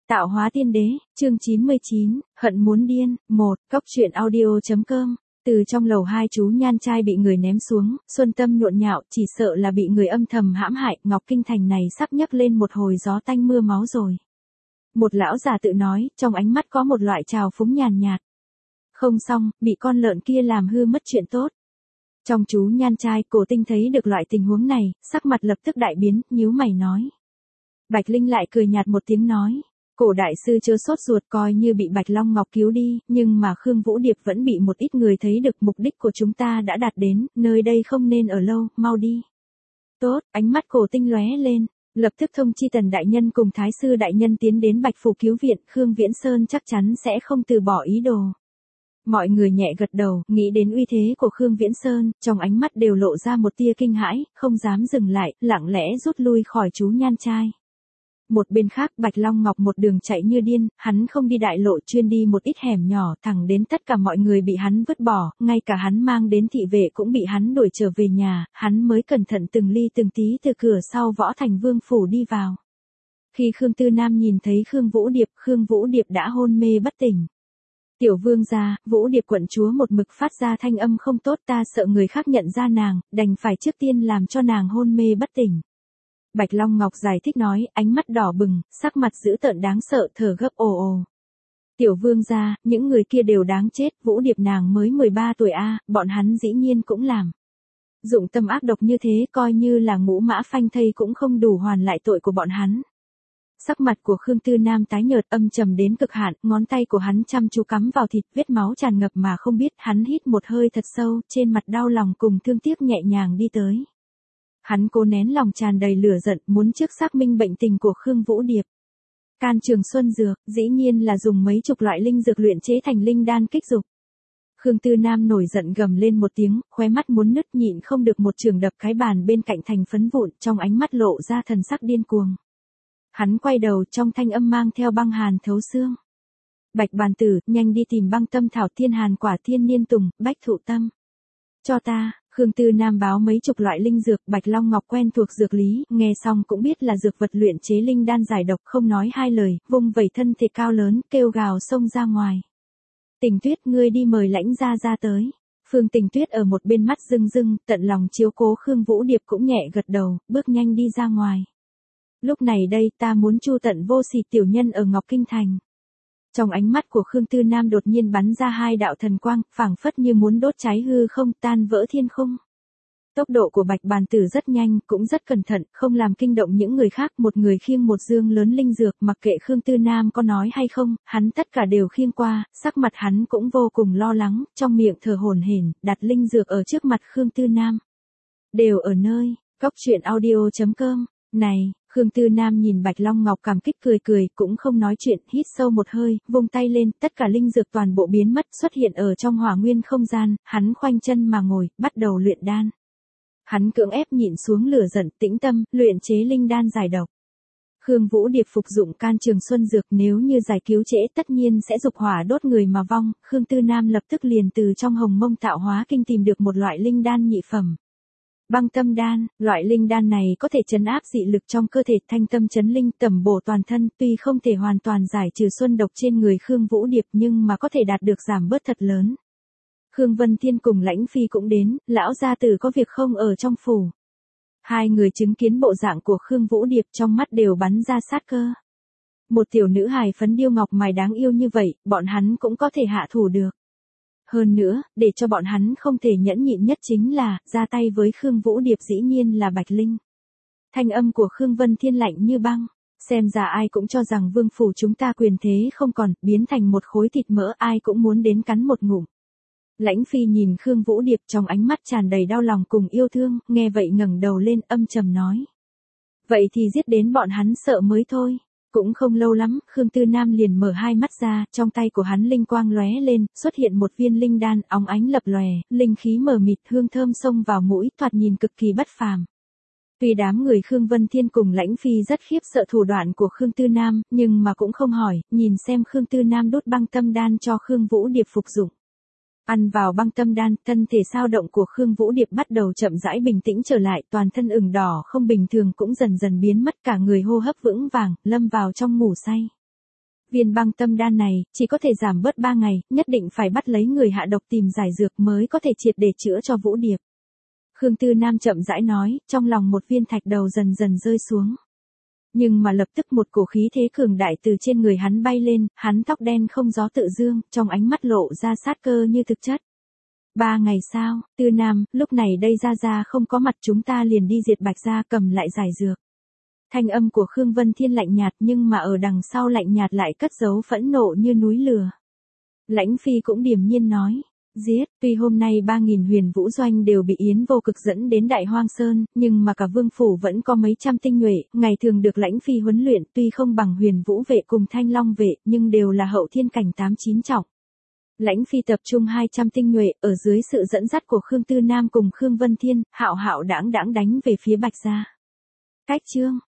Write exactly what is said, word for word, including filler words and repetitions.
Tạo hóa tiên đế, chương chín mươi chín, hận muốn điên, một, cốc truyện audio.com. Từ trong lầu hai chú nhan trai bị người ném xuống, Xuân Tâm nhộn nhạo, chỉ sợ là bị người âm thầm hãm hại, Ngọc Kinh Thành này sắp nhấc lên một hồi gió tanh mưa máu rồi. Một lão già tự nói, trong ánh mắt có một loại trào phúng nhàn nhạt. Không xong, bị con lợn kia làm hư mất chuyện tốt. Trong chú nhan trai, Cổ Tinh thấy được loại tình huống này, sắc mặt lập tức đại biến, nhíu mày nói. Bạch Linh lại cười nhạt một tiếng nói. Cổ đại sư chớ sốt ruột, coi như bị Bạch Long Ngọc cứu đi, nhưng mà Khương Vũ Điệp vẫn bị một ít người thấy được, mục đích của chúng ta đã đạt đến, nơi đây không nên ở lâu, mau đi. Tốt, ánh mắt Cổ Tinh lóe lên, lập tức thông chi Tần đại nhân cùng Thái sư đại nhân tiến đến Bạch phủ cứu viện, Khương Viễn Sơn chắc chắn sẽ không từ bỏ ý đồ. Mọi người nhẹ gật đầu, nghĩ đến uy thế của Khương Viễn Sơn, trong ánh mắt đều lộ ra một tia kinh hãi, không dám dừng lại, lặng lẽ rút lui khỏi chú nhan trai. Một bên khác, Bạch Long Ngọc một đường chạy như điên, hắn không đi đại lộ, chuyên đi một ít hẻm nhỏ, thẳng đến tất cả mọi người bị hắn vứt bỏ, ngay cả hắn mang đến thị vệ cũng bị hắn đuổi trở về nhà, hắn mới cẩn thận từng ly từng tí từ cửa sau Võ Thành Vương phủ đi vào. Khi Khương Tư Nam nhìn thấy Khương Vũ Điệp, Khương Vũ Điệp đã hôn mê bất tỉnh. Tiểu vương gia, Vũ Điệp quận chúa một mực phát ra thanh âm không tốt, ta sợ người khác nhận ra nàng, đành phải trước tiên làm cho nàng hôn mê bất tỉnh. Bạch Long Ngọc giải thích nói, ánh mắt đỏ bừng, sắc mặt dữ tợn đáng sợ, thở gấp ồ ồ. Tiểu vương gia, những người kia đều đáng chết, Vũ Điệp nàng mới mười ba tuổi a, bọn hắn dĩ nhiên cũng làm. Dụng tâm ác độc như thế, coi như là ngũ mã phanh thây cũng không đủ hoàn lại tội của bọn hắn. Sắc mặt của Khương Tư Nam tái nhợt, âm trầm đến cực hạn, ngón tay của hắn chăm chú cắm vào thịt, vết máu tràn ngập mà không biết, hắn hít một hơi thật sâu, trên mặt đau lòng cùng thương tiếc nhẹ nhàng đi tới. Hắn cố nén lòng tràn đầy lửa giận, muốn trước xác minh bệnh tình của Khương Vũ Điệp. Can Trường Xuân dược, dĩ nhiên là dùng mấy chục loại linh dược luyện chế thành linh đan kích dục. Khương Tư Nam nổi giận gầm lên một tiếng, khóe mắt muốn nứt, nhịn không được một trường đập cái bàn bên cạnh thành phấn vụn, trong ánh mắt lộ ra thần sắc điên cuồng. Hắn quay đầu, trong thanh âm mang theo băng hàn thấu xương. Bạch Bàn Tử, nhanh đi tìm băng tâm thảo, thiên hàn quả, thiên niên tùng, bách thụ tâm. Cho ta. Khương Tư Nam báo mấy chục loại linh dược, Bạch Long Ngọc quen thuộc dược lý, nghe xong cũng biết là dược vật luyện chế linh đan giải độc, không nói hai lời, vung vẩy thân thể cao lớn, kêu gào xông ra ngoài. Tình Tuyết, ngươi đi mời lãnh gia ra tới. Phương Tình Tuyết ở một bên mắt rưng rưng, tận lòng chiếu cố Khương Vũ Điệp cũng nhẹ gật đầu, bước nhanh đi ra ngoài. Lúc này đây ta muốn chu tận vô sỉ tiểu nhân ở Ngọc Kinh Thành. Trong ánh mắt của Khương Tư Nam đột nhiên bắn ra hai đạo thần quang, phảng phất như muốn đốt cháy hư không, tan vỡ thiên không. Tốc độ của Bạch Bàn Tử rất nhanh, cũng rất cẩn thận, không làm kinh động những người khác, một người khiêng một dương lớn linh dược, mặc kệ Khương Tư Nam có nói hay không, hắn tất cả đều khiêng qua, sắc mặt hắn cũng vô cùng lo lắng, trong miệng thở hổn hển, đặt linh dược ở trước mặt Khương Tư Nam. Đều ở nơi, cốc truyện audio.com, này. Khương Tư Nam nhìn Bạch Long Ngọc cảm kích cười cười, cũng không nói chuyện, hít sâu một hơi, vung tay lên, tất cả linh dược toàn bộ biến mất, xuất hiện ở trong hỏa nguyên không gian, hắn khoanh chân mà ngồi, bắt đầu luyện đan. Hắn cưỡng ép nhịn xuống lửa giận, tĩnh tâm, luyện chế linh đan giải độc. Khương Vũ Điệp phục dụng Can Trường Xuân dược, nếu như giải cứu trễ tất nhiên sẽ dục hỏa đốt người mà vong, Khương Tư Nam lập tức liền từ trong Hồng Mông Tạo Hóa Kinh tìm được một loại linh đan nhị phẩm. Băng tâm đan, loại linh đan này có thể trấn áp dị lực trong cơ thể, thanh tâm trấn linh, tẩm bổ toàn thân, tuy không thể hoàn toàn giải trừ xuân độc trên người Khương Vũ Điệp nhưng mà có thể đạt được giảm bớt thật lớn. Khương Vân Thiên cùng Lãnh Phi cũng đến, lão gia tử có việc không ở trong phủ. Hai người chứng kiến bộ dạng của Khương Vũ Điệp, trong mắt đều bắn ra sát cơ. Một tiểu nữ hài phấn điêu ngọc mài đáng yêu như vậy, bọn hắn cũng có thể hạ thủ được. Hơn nữa, để cho bọn hắn không thể nhẫn nhịn nhất chính là, ra tay với Khương Vũ Điệp dĩ nhiên là Bạch Linh. Thanh âm của Khương Vân Thiên lạnh như băng, xem ra ai cũng cho rằng vương phủ chúng ta quyền thế không còn, biến thành một khối thịt mỡ, ai cũng muốn đến cắn một ngụm. Lãnh Phi nhìn Khương Vũ Điệp trong ánh mắt tràn đầy đau lòng cùng yêu thương, nghe vậy ngẩng đầu lên âm trầm nói. Vậy thì giết đến bọn hắn sợ mới thôi. Cũng không lâu lắm, Khương Tư Nam liền mở hai mắt ra, trong tay của hắn linh quang lóe lên, xuất hiện một viên linh đan, óng ánh lập lòe, linh khí mờ mịt, hương thơm xông vào mũi, thoạt nhìn cực kỳ bất phàm. Tuy đám người Khương Vân Thiên cùng Lãnh Phi rất khiếp sợ thủ đoạn của Khương Tư Nam, nhưng mà cũng không hỏi, nhìn xem Khương Tư Nam đốt băng tâm đan cho Khương Vũ Điệp phục dụng. Ăn vào băng tâm đan, thân thể sao động của Khương Vũ Điệp bắt đầu chậm rãi bình tĩnh trở lại, toàn thân ửng đỏ không bình thường cũng dần dần biến mất, cả người hô hấp vững vàng, lâm vào trong ngủ say. Viên băng tâm đan này, chỉ có thể giảm bớt ba ngày, nhất định phải bắt lấy người hạ độc tìm giải dược mới có thể triệt để chữa cho Vũ Điệp. Khương Tư Nam chậm rãi nói, trong lòng một viên thạch đầu dần dần rơi xuống. Nhưng mà lập tức một cổ khí thế cường đại từ trên người hắn bay lên, hắn tóc đen không gió tự dương, trong ánh mắt lộ ra sát cơ như thực chất. Ba ngày sau, Tư Nam, lúc này đây Gia Gia không có mặt, chúng ta liền đi diệt Bạch gia cầm lại giải dược. Thanh âm của Khương Vân Thiên lạnh nhạt, nhưng mà ở đằng sau lạnh nhạt lại cất giấu phẫn nộ như núi lửa. Lãnh Phi cũng điềm nhiên nói, giết, tuy hôm nay ba nghìn huyền vũ doanh đều bị Yến Vô Cực dẫn đến Đại Hoang Sơn, nhưng mà cả vương phủ vẫn có mấy trăm tinh nhuệ, ngày thường được Lãnh Phi huấn luyện, tuy không bằng huyền vũ vệ cùng Thanh Long vệ, nhưng đều là hậu thiên cảnh tám chín trọng. Lãnh Phi tập trung hai trăm tinh nhuệ, ở dưới sự dẫn dắt của Khương Tư Nam cùng Khương Vân Thiên, hạo hạo đãng đãng đánh về phía Bạch gia. Cách chương